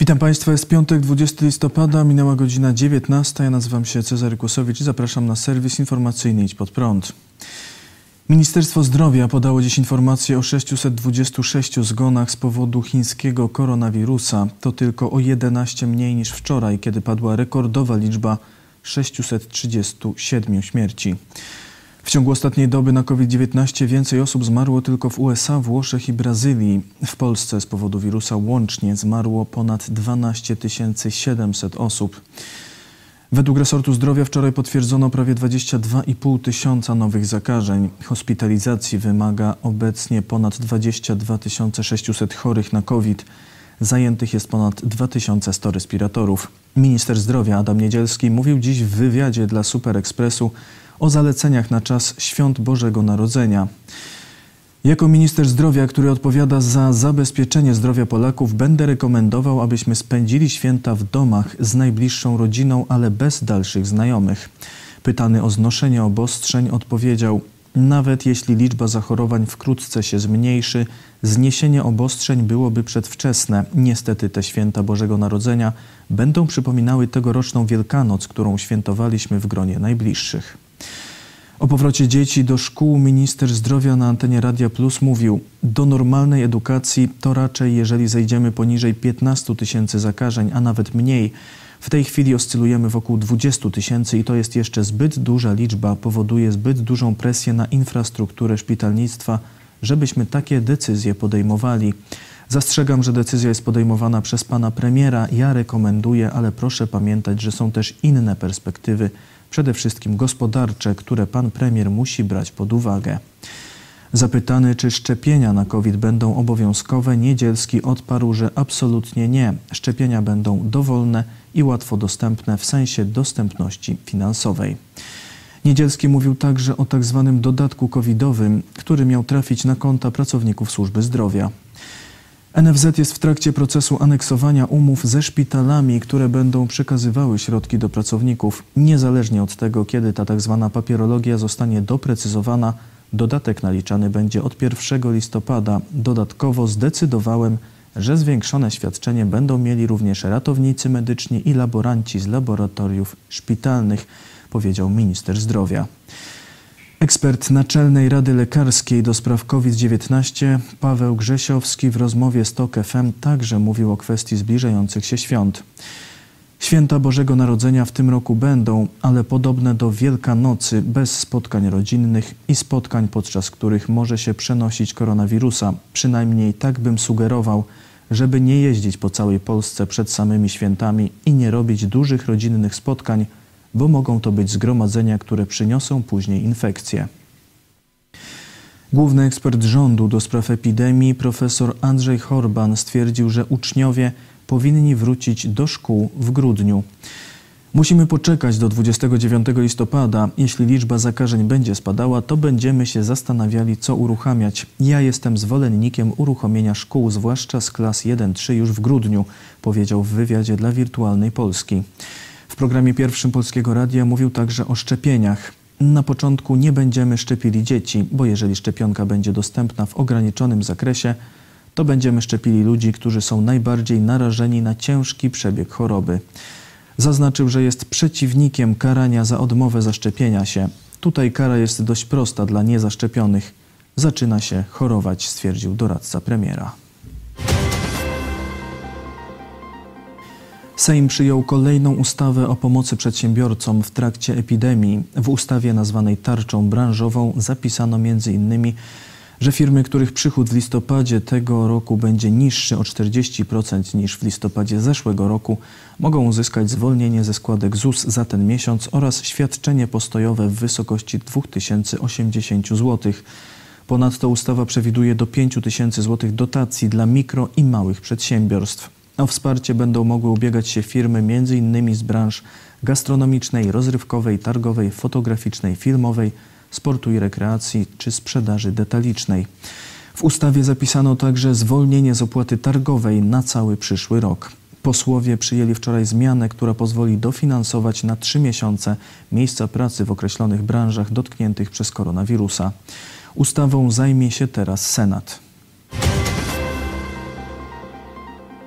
Witam Państwa, jest piątek, 20 listopada, minęła godzina 19. Ja nazywam się Cezary Kłosowicz i zapraszam na serwis informacyjny Idź Pod Prąd. Ministerstwo Zdrowia podało dziś informację o 626 zgonach z powodu chińskiego koronawirusa. To tylko o 11 mniej niż wczoraj, kiedy padła rekordowa liczba 637 śmierci. W ciągu ostatniej doby na COVID-19 więcej osób zmarło tylko w USA, Włoszech i Brazylii. W Polsce z powodu wirusa łącznie zmarło ponad 12 700 osób. Według resortu zdrowia wczoraj potwierdzono prawie 22,5 tysiąca nowych zakażeń. Hospitalizacji wymaga obecnie ponad 22 600 chorych na COVID. Zajętych jest ponad 2100 respiratorów. Minister zdrowia Adam Niedzielski mówił dziś w wywiadzie dla Super Expressu o zaleceniach na czas Świąt Bożego Narodzenia. Jako minister zdrowia, który odpowiada za zabezpieczenie zdrowia Polaków, będę rekomendował, abyśmy spędzili święta w domach z najbliższą rodziną, ale bez dalszych znajomych. Pytany o znoszenie obostrzeń odpowiedział: nawet jeśli liczba zachorowań wkrótce się zmniejszy, zniesienie obostrzeń byłoby przedwczesne. Niestety te święta Bożego Narodzenia będą przypominały tegoroczną Wielkanoc, którą świętowaliśmy w gronie najbliższych. O powrocie dzieci do szkół minister zdrowia na antenie Radia Plus mówił: do normalnej edukacji to raczej jeżeli zejdziemy poniżej 15 tysięcy zakażeń, a nawet mniej. W tej chwili oscylujemy wokół 20 tysięcy i to jest jeszcze zbyt duża liczba, powoduje zbyt dużą presję na infrastrukturę szpitalnictwa, żebyśmy takie decyzje podejmowali. Zastrzegam, że decyzja jest podejmowana przez pana premiera. Ja rekomenduję, ale proszę pamiętać, że są też inne perspektywy, przede wszystkim gospodarcze, które pan premier musi brać pod uwagę. Zapytany, czy szczepienia na COVID będą obowiązkowe, Niedzielski odparł, że absolutnie nie. Szczepienia będą dowolne i łatwo dostępne w sensie dostępności finansowej. Niedzielski mówił także o tzw. dodatku covidowym, który miał trafić na konta pracowników służby zdrowia. NFZ jest w trakcie procesu aneksowania umów ze szpitalami, które będą przekazywały środki do pracowników. Niezależnie od tego, kiedy ta tzw. papierologia zostanie doprecyzowana, dodatek naliczany będzie od 1 listopada. Dodatkowo zdecydowałem, że zwiększone świadczenie będą mieli również ratownicy medyczni i laboranci z laboratoriów szpitalnych, powiedział minister zdrowia. Ekspert Naczelnej Rady Lekarskiej do spraw COVID-19 Paweł Grzesiowski w rozmowie z TOK FM także mówił o kwestii zbliżających się świąt. Święta Bożego Narodzenia w tym roku będą, ale podobne do Wielkanocy, bez spotkań rodzinnych i spotkań, podczas których może się przenosić koronawirusa. Przynajmniej tak bym sugerował, żeby nie jeździć po całej Polsce przed samymi świętami i nie robić dużych rodzinnych spotkań, bo mogą to być zgromadzenia, które przyniosą później infekcje. Główny ekspert rządu do spraw epidemii, profesor Andrzej Horban, stwierdził, że uczniowie powinni wrócić do szkół w grudniu. Musimy poczekać do 29 listopada. Jeśli liczba zakażeń będzie spadała, to będziemy się zastanawiali, co uruchamiać. Ja jestem zwolennikiem uruchomienia szkół, zwłaszcza z klas 1-3 już w grudniu, powiedział w wywiadzie dla Wirtualnej Polski. W programie pierwszym Polskiego Radia mówił także o szczepieniach. Na początku nie będziemy szczepili dzieci, bo jeżeli szczepionka będzie dostępna w ograniczonym zakresie, to będziemy szczepili ludzi, którzy są najbardziej narażeni na ciężki przebieg choroby. Zaznaczył, że jest przeciwnikiem karania za odmowę zaszczepienia się. Tutaj kara jest dość prosta dla niezaszczepionych. Zaczyna się chorować, stwierdził doradca premiera. Sejm przyjął kolejną ustawę o pomocy przedsiębiorcom w trakcie epidemii. W ustawie nazwanej tarczą branżową zapisano m.in., że firmy, których przychód w listopadzie tego roku będzie niższy o 40% niż w listopadzie zeszłego roku, mogą uzyskać zwolnienie ze składek ZUS za ten miesiąc oraz świadczenie postojowe w wysokości 2080 zł. Ponadto ustawa przewiduje do 5000 zł dotacji dla mikro i małych przedsiębiorstw. O wsparcie będą mogły ubiegać się firmy m.in. z branż gastronomicznej, rozrywkowej, targowej, fotograficznej, filmowej, sportu i rekreacji czy sprzedaży detalicznej. W ustawie zapisano także zwolnienie z opłaty targowej na cały przyszły rok. Posłowie przyjęli wczoraj zmianę, która pozwoli dofinansować na 3 miesiące miejsca pracy w określonych branżach dotkniętych przez koronawirusa. Ustawą zajmie się teraz Senat.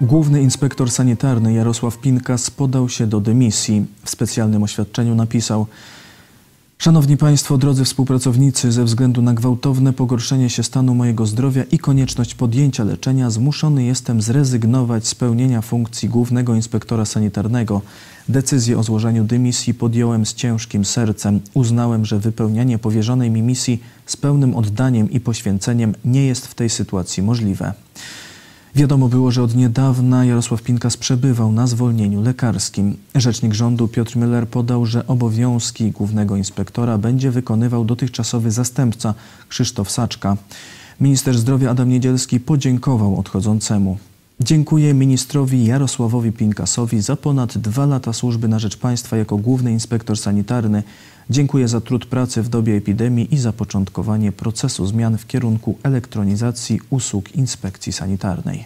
Główny inspektor sanitarny Jarosław Pinkas podał się do dymisji. W specjalnym oświadczeniu napisał: Szanowni Państwo, drodzy współpracownicy, ze względu na gwałtowne pogorszenie się stanu mojego zdrowia i konieczność podjęcia leczenia zmuszony jestem zrezygnować z pełnienia funkcji głównego inspektora sanitarnego. Decyzję o złożeniu dymisji podjąłem z ciężkim sercem. Uznałem, że wypełnianie powierzonej mi misji z pełnym oddaniem i poświęceniem nie jest w tej sytuacji możliwe. Wiadomo było, że od niedawna Jarosław Pinkas przebywał na zwolnieniu lekarskim. Rzecznik rządu Piotr Müller podał, że obowiązki głównego inspektora będzie wykonywał dotychczasowy zastępca Krzysztof Saczka. Minister zdrowia Adam Niedzielski podziękował odchodzącemu. Dziękuję ministrowi Jarosławowi Pinkasowi za ponad 2 lata służby na rzecz państwa jako główny inspektor sanitarny. Dziękuję za trud pracy w dobie epidemii i zapoczątkowanie procesu zmian w kierunku elektronizacji usług inspekcji sanitarnej.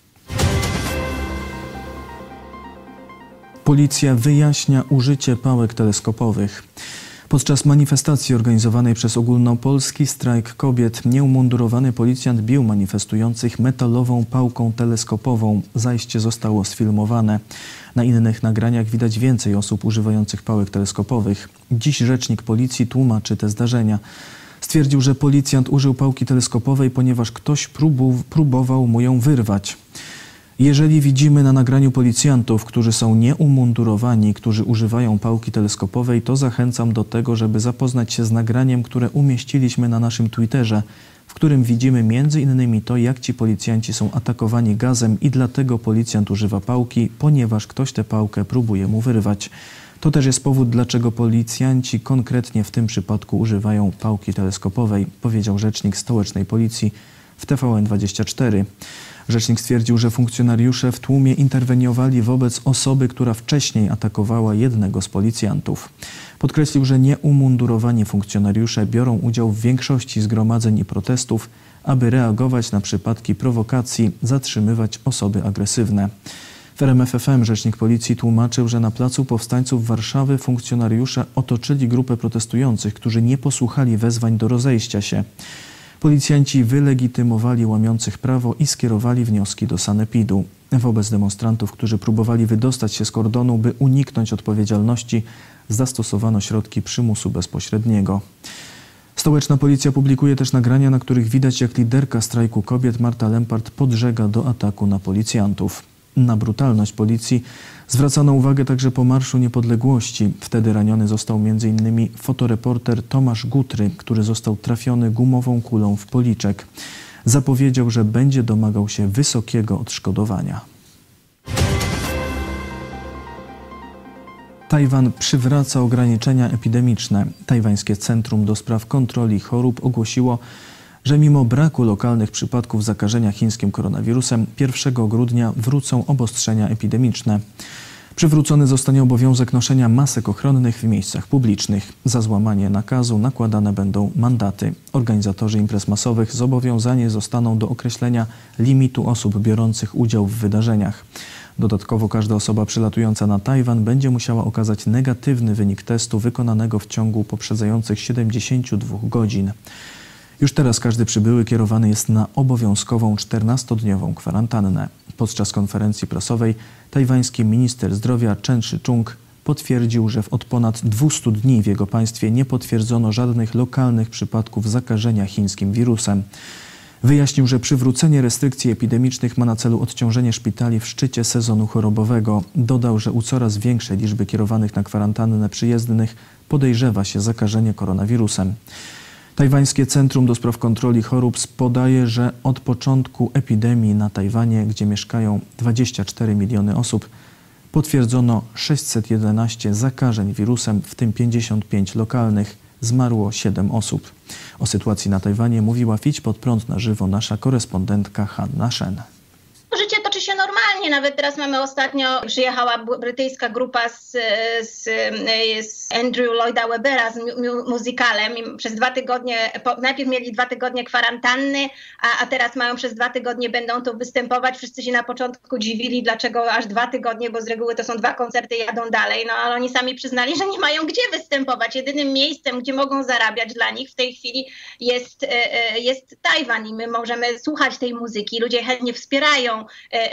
Policja wyjaśnia użycie pałek teleskopowych. Podczas manifestacji organizowanej przez Ogólnopolski Strajk Kobiet nieumundurowany policjant bił manifestujących metalową pałką teleskopową. Zajście zostało sfilmowane. Na innych nagraniach widać więcej osób używających pałek teleskopowych. Dziś rzecznik policji tłumaczy te zdarzenia. Stwierdził, że policjant użył pałki teleskopowej, ponieważ ktoś próbował mu ją wyrwać. Jeżeli widzimy na nagraniu policjantów, którzy są nieumundurowani, którzy używają pałki teleskopowej, to zachęcam do tego, żeby zapoznać się z nagraniem, które umieściliśmy na naszym Twitterze, w którym widzimy m.in. to, jak ci policjanci są atakowani gazem i dlatego policjant używa pałki, ponieważ ktoś tę pałkę próbuje mu wyrwać. To też jest powód, dlaczego policjanci konkretnie w tym przypadku używają pałki teleskopowej, powiedział rzecznik stołecznej policji w TVN24. Rzecznik stwierdził, że funkcjonariusze w tłumie interweniowali wobec osoby, która wcześniej atakowała jednego z policjantów. Podkreślił, że nieumundurowani funkcjonariusze biorą udział w większości zgromadzeń i protestów, aby reagować na przypadki prowokacji, zatrzymywać osoby agresywne. W RMF FM rzecznik policji tłumaczył, że na Placu Powstańców Warszawy funkcjonariusze otoczyli grupę protestujących, którzy nie posłuchali wezwań do rozejścia się. Policjanci wylegitymowali łamiących prawo i skierowali wnioski do sanepidu. Wobec demonstrantów, którzy próbowali wydostać się z kordonu, by uniknąć odpowiedzialności, zastosowano środki przymusu bezpośredniego. Stołeczna policja publikuje też nagrania, na których widać, jak liderka strajku kobiet Marta Lempart podżega do ataku na policjantów. Na brutalność policji zwracano uwagę także po Marszu Niepodległości. Wtedy raniony został m.in. fotoreporter Tomasz Gutry, który został trafiony gumową kulą w policzek. Zapowiedział, że będzie domagał się wysokiego odszkodowania. Tajwan przywraca ograniczenia epidemiczne. Tajwańskie Centrum do Spraw Kontroli Chorób ogłosiło, że mimo braku lokalnych przypadków zakażenia chińskim koronawirusem 1 grudnia wrócą obostrzenia epidemiczne. Przywrócony zostanie obowiązek noszenia masek ochronnych w miejscach publicznych. Za złamanie nakazu nakładane będą mandaty. Organizatorzy imprez masowych zobowiązani zostaną do określenia limitu osób biorących udział w wydarzeniach. Dodatkowo każda osoba przylatująca na Tajwan będzie musiała okazać negatywny wynik testu wykonanego w ciągu poprzedzających 72 godzin. Już teraz każdy przybyły kierowany jest na obowiązkową 14-dniową kwarantannę. Podczas konferencji prasowej tajwański minister zdrowia Chen Shih-chung potwierdził, że od ponad 200 dni w jego państwie nie potwierdzono żadnych lokalnych przypadków zakażenia chińskim wirusem. Wyjaśnił, że przywrócenie restrykcji epidemicznych ma na celu odciążenie szpitali w szczycie sezonu chorobowego. Dodał, że u coraz większej liczby kierowanych na kwarantannę przyjezdnych podejrzewa się zakażenie koronawirusem. Tajwańskie Centrum do Spraw Kontroli Chorób podaje, że od początku epidemii na Tajwanie, gdzie mieszkają 24 miliony osób, potwierdzono 611 zakażeń wirusem, w tym 55 lokalnych. Zmarło 7 osób. O sytuacji na Tajwanie mówiła w Idź Pod Prąd na żywo nasza korespondentka Hanna Shen. Życie toczy się normalnie. Nawet teraz mamy ostatnio, przyjechała brytyjska grupa z Andrew Lloyda Webbera z musicalem i przez 2 tygodnie, najpierw mieli 2 tygodnie kwarantanny, a teraz mają przez 2 tygodnie, będą tu występować. Wszyscy się na początku dziwili, dlaczego aż 2 tygodnie, bo z reguły to są 2 koncerty, jadą dalej. No ale oni sami przyznali, że nie mają gdzie występować. Jedynym miejscem, gdzie mogą zarabiać dla nich w tej chwili jest Tajwan i my możemy słuchać tej muzyki. Ludzie chętnie wspierają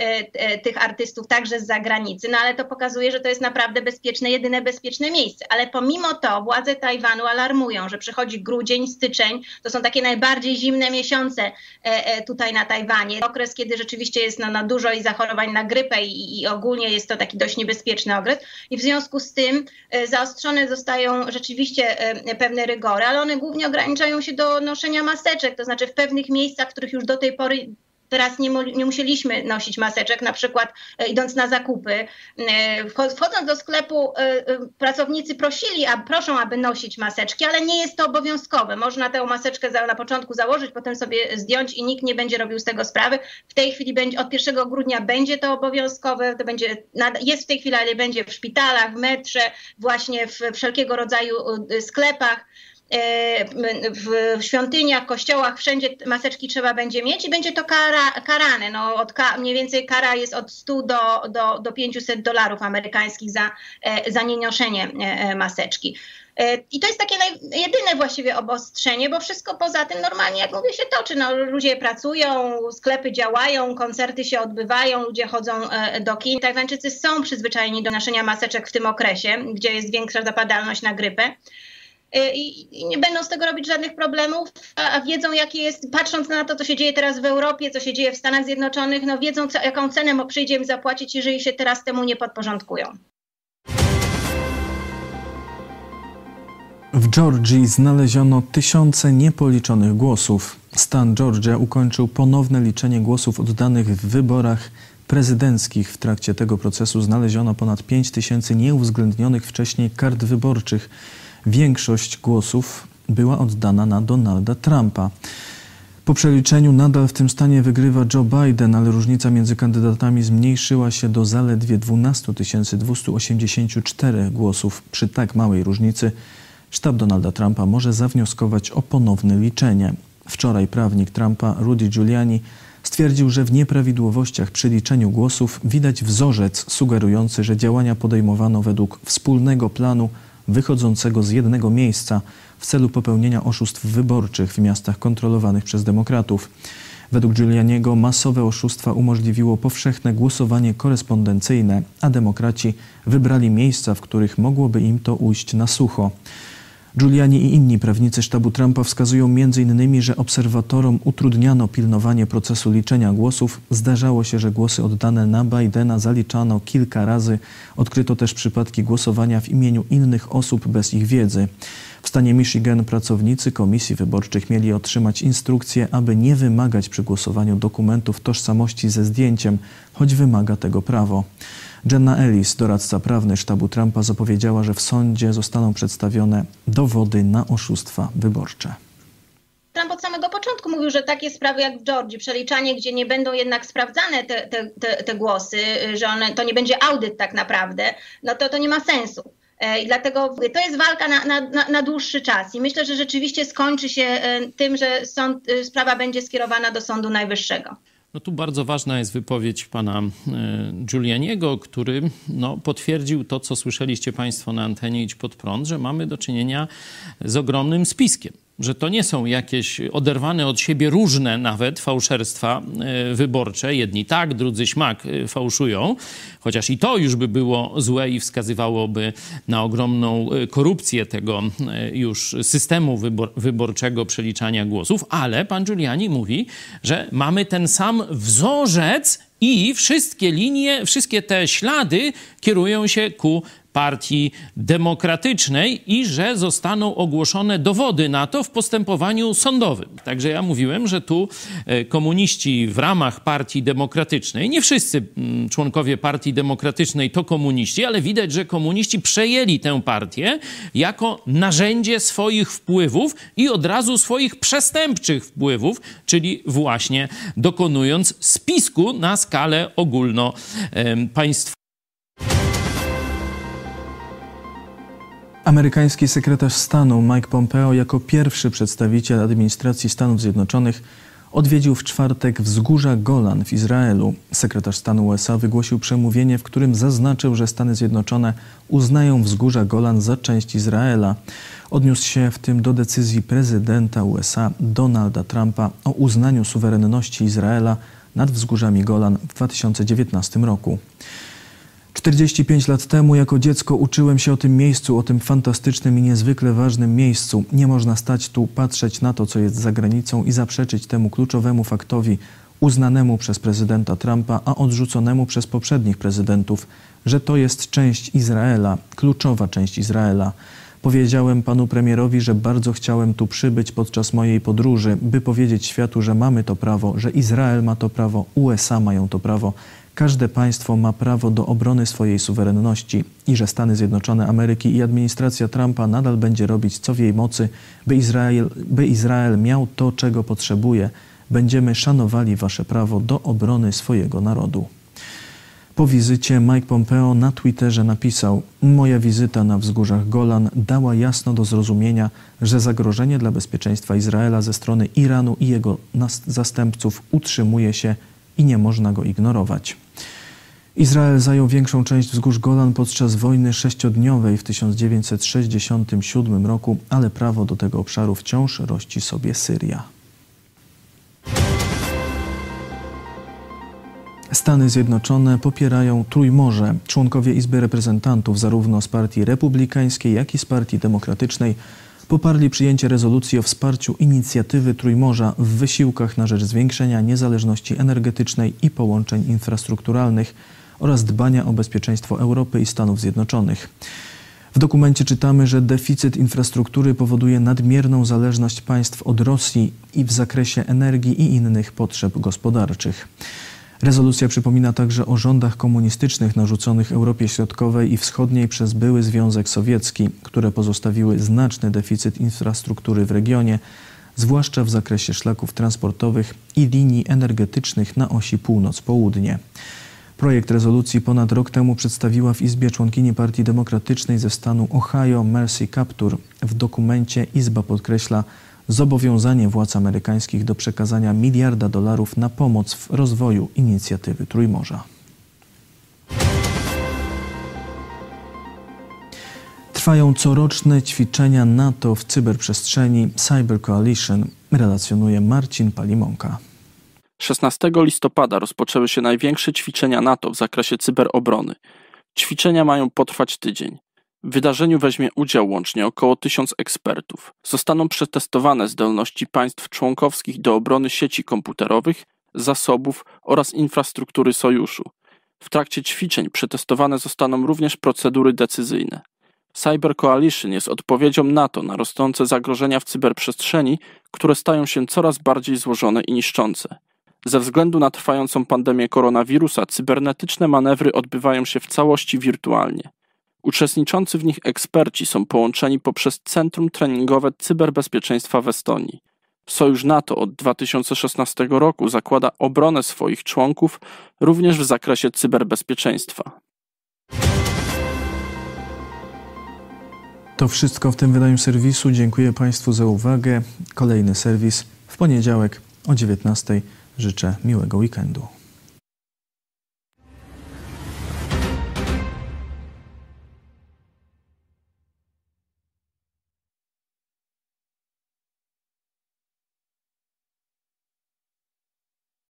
tych artystów także z zagranicy, no ale to pokazuje, że to jest naprawdę bezpieczne, jedyne bezpieczne miejsce. Ale pomimo to władze Tajwanu alarmują, że przychodzi grudzień, styczeń, to są takie najbardziej zimne miesiące tutaj na Tajwanie. Okres, kiedy rzeczywiście jest dużo i zachorowań na grypę i ogólnie jest to taki dość niebezpieczny okres. I w związku z tym zaostrzone zostają rzeczywiście pewne rygory, ale one głównie ograniczają się do noszenia maseczek, to znaczy w pewnych miejscach, w których już do tej pory teraz nie musieliśmy nosić maseczek, na przykład idąc na zakupy. Wchodząc do sklepu pracownicy proszą, aby nosić maseczki, ale nie jest to obowiązkowe. Można tę maseczkę na początku założyć, potem sobie zdjąć i nikt nie będzie robił z tego sprawy. W tej chwili od 1 grudnia będzie to obowiązkowe, jest w tej chwili, ale będzie w szpitalach, w metrze, właśnie w wszelkiego rodzaju sklepach. W świątyniach, kościołach, wszędzie maseczki trzeba będzie mieć i będzie to karane. Mniej więcej kara jest od 100 do $500 amerykańskich za nienoszenie maseczki. I to jest takie jedyne właściwie obostrzenie, bo wszystko poza tym normalnie, jak mówię, się toczy. Ludzie pracują, sklepy działają, koncerty się odbywają, ludzie chodzą do kin. Tajwańczycy są przyzwyczajeni do noszenia maseczek w tym okresie, gdzie jest większa zapadalność na grypę. I nie będą z tego robić żadnych problemów, a wiedzą, jakie jest, patrząc na to, co się dzieje teraz w Europie, co się dzieje w Stanach Zjednoczonych, wiedzą, jaką cenę przyjdzie im zapłacić, jeżeli się teraz temu nie podporządkują. W Georgii znaleziono tysiące niepoliczonych głosów. Stan Georgia ukończył ponowne liczenie głosów oddanych w wyborach prezydenckich. W trakcie tego procesu znaleziono ponad 5000 nieuwzględnionych wcześniej kart wyborczych. Większość głosów była oddana na Donalda Trumpa. Po przeliczeniu nadal w tym stanie wygrywa Joe Biden, ale różnica między kandydatami zmniejszyła się do zaledwie 12 284 głosów. Przy tak małej różnicy sztab Donalda Trumpa może zawnioskować o ponowne liczenie. Wczoraj prawnik Trumpa, Rudy Giuliani, stwierdził, że w nieprawidłowościach przy liczeniu głosów widać wzorzec sugerujący, że działania podejmowano według wspólnego planu wychodzącego z jednego miejsca w celu popełnienia oszustw wyborczych w miastach kontrolowanych przez demokratów. Według Giulianiego masowe oszustwa umożliwiło powszechne głosowanie korespondencyjne, a demokraci wybrali miejsca, w których mogłoby im to ujść na sucho. Giuliani i inni prawnicy sztabu Trumpa wskazują m.in., że obserwatorom utrudniano pilnowanie procesu liczenia głosów. Zdarzało się, że głosy oddane na Bidena zaliczano kilka razy. Odkryto też przypadki głosowania w imieniu innych osób bez ich wiedzy. W stanie Michigan pracownicy komisji wyborczych mieli otrzymać instrukcję, aby nie wymagać przy głosowaniu dokumentów tożsamości ze zdjęciem, choć wymaga tego prawo. Jenna Ellis, doradca prawny sztabu Trumpa, zapowiedziała, że w sądzie zostaną przedstawione dowody na oszustwa wyborcze. Trump od samego początku mówił, że takie sprawy jak w Georgii, przeliczanie, gdzie nie będą jednak sprawdzane te głosy, że to nie będzie audyt tak naprawdę, to nie ma sensu. I dlatego to jest walka na dłuższy czas i myślę, że rzeczywiście skończy się tym, że sprawa będzie skierowana do Sądu Najwyższego. Tu bardzo ważna jest wypowiedź pana Giulianiego, który potwierdził to, co słyszeliście państwo na antenie Idź Pod Prąd, że mamy do czynienia z ogromnym spiskiem. Że to nie są jakieś oderwane od siebie różne nawet fałszerstwa wyborcze. Jedni tak, drudzy śmak fałszują. Chociaż i to już by było złe i wskazywałoby na ogromną korupcję tego już systemu wyborczego przeliczania głosów. Ale pan Giuliani mówi, że mamy ten sam wzorzec i wszystkie linie, wszystkie te ślady kierują się ku Partii Demokratycznej i że zostaną ogłoszone dowody na to w postępowaniu sądowym. Także ja mówiłem, że tu komuniści w ramach Partii Demokratycznej, nie wszyscy członkowie Partii Demokratycznej to komuniści, ale widać, że komuniści przejęli tę partię jako narzędzie swoich wpływów i od razu swoich przestępczych wpływów, czyli właśnie dokonując spisku na skalę ogólnopaństwową. Amerykański sekretarz stanu Mike Pompeo jako pierwszy przedstawiciel administracji Stanów Zjednoczonych odwiedził w czwartek wzgórza Golan w Izraelu. Sekretarz stanu USA wygłosił przemówienie, w którym zaznaczył, że Stany Zjednoczone uznają wzgórza Golan za część Izraela. Odniósł się w tym do decyzji prezydenta USA Donalda Trumpa o uznaniu suwerenności Izraela nad wzgórzami Golan w 2019 roku. 45 lat temu jako dziecko uczyłem się o tym miejscu, o tym fantastycznym i niezwykle ważnym miejscu. Nie można stać tu, patrzeć na to, co jest za granicą i zaprzeczyć temu kluczowemu faktowi, uznanemu przez prezydenta Trumpa, a odrzuconemu przez poprzednich prezydentów, że to jest część Izraela, kluczowa część Izraela. Powiedziałem panu premierowi, że bardzo chciałem tu przybyć podczas mojej podróży, by powiedzieć światu, że mamy to prawo, że Izrael ma to prawo, USA mają to prawo. Każde państwo ma prawo do obrony swojej suwerenności i że Stany Zjednoczone Ameryki i administracja Trumpa nadal będzie robić co w jej mocy, by Izrael miał to, czego potrzebuje. Będziemy szanowali wasze prawo do obrony swojego narodu. Po wizycie Mike Pompeo na Twitterze napisał: moja wizyta na wzgórzach Golan dała jasno do zrozumienia, że zagrożenie dla bezpieczeństwa Izraela ze strony Iranu i jego zastępców utrzymuje się i nie można go ignorować. Izrael zajął większą część wzgórz Golan podczas wojny sześciodniowej w 1967 roku, ale prawo do tego obszaru wciąż rości sobie Syria. Stany Zjednoczone popierają Trójmorze. Członkowie Izby Reprezentantów zarówno z Partii Republikańskiej, jak i z Partii Demokratycznej poparli przyjęcie rezolucji o wsparciu inicjatywy Trójmorza w wysiłkach na rzecz zwiększenia niezależności energetycznej i połączeń infrastrukturalnych oraz dbania o bezpieczeństwo Europy i Stanów Zjednoczonych. W dokumencie czytamy, że deficyt infrastruktury powoduje nadmierną zależność państw od Rosji i w zakresie energii i innych potrzeb gospodarczych. Rezolucja przypomina także o rządach komunistycznych narzuconych Europie Środkowej i Wschodniej przez były Związek Sowiecki, które pozostawiły znaczny deficyt infrastruktury w regionie, zwłaszcza w zakresie szlaków transportowych i linii energetycznych na osi północ-południe. Projekt rezolucji ponad rok temu przedstawiła w Izbie członkini Partii Demokratycznej ze stanu Ohio Mercy Kaptur. W dokumencie Izba podkreśla zobowiązanie władz amerykańskich do przekazania $1 miliarda na pomoc w rozwoju inicjatywy Trójmorza. Trwają coroczne ćwiczenia NATO w cyberprzestrzeni Cyber Coalition, relacjonuje Marcin Palimonka. 16 listopada rozpoczęły się największe ćwiczenia NATO w zakresie cyberobrony. Ćwiczenia mają potrwać tydzień. W wydarzeniu weźmie udział łącznie około 1000 ekspertów. Zostaną przetestowane zdolności państw członkowskich do obrony sieci komputerowych, zasobów oraz infrastruktury sojuszu. W trakcie ćwiczeń przetestowane zostaną również procedury decyzyjne. Cyber Coalition jest odpowiedzią NATO na rosnące zagrożenia w cyberprzestrzeni, które stają się coraz bardziej złożone i niszczące. Ze względu na trwającą pandemię koronawirusa, cybernetyczne manewry odbywają się w całości wirtualnie. Uczestniczący w nich eksperci są połączeni poprzez Centrum Treningowe Cyberbezpieczeństwa w Estonii. Sojusz NATO od 2016 roku zakłada obronę swoich członków również w zakresie cyberbezpieczeństwa. To wszystko w tym wydaniu serwisu. Dziękuję Państwu za uwagę. Kolejny serwis w poniedziałek o 19:00. Życzę miłego weekendu.